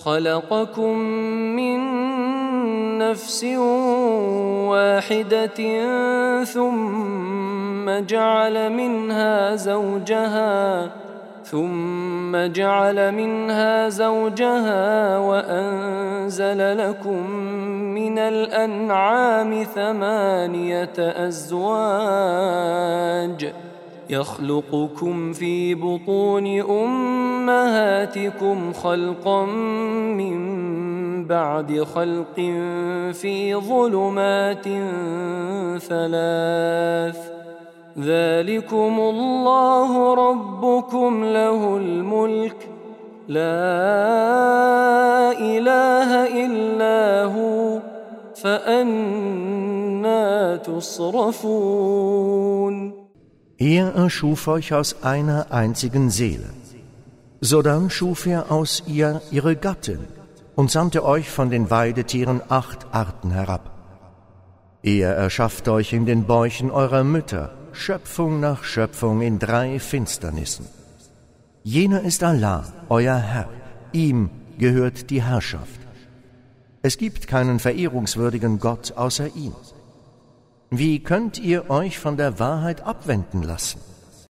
خلقكم من نفس واحدة ثم جعل منها زوجها وأنزل لكم من الأنعام 8 أزواج يخلقكم في بطون أمهاتكم خلقا من بعد خلق في ظلمات 3 ذلكم الله ربكم له الملك لا إله إلا هو فأنى تصرفون. Er erschuf euch aus einer einzigen Seele. Sodann schuf er aus ihr ihre Gattin und sandte euch von den Weidetieren 8 Arten herab. Er erschafft euch in den Bäuchen eurer Mütter, Schöpfung nach Schöpfung in 3 Finsternissen. Jener ist Allah, euer Herr, ihm gehört die Herrschaft. Es gibt keinen verehrungswürdigen Gott außer ihm. Wie könnt ihr euch von der Wahrheit abwenden lassen?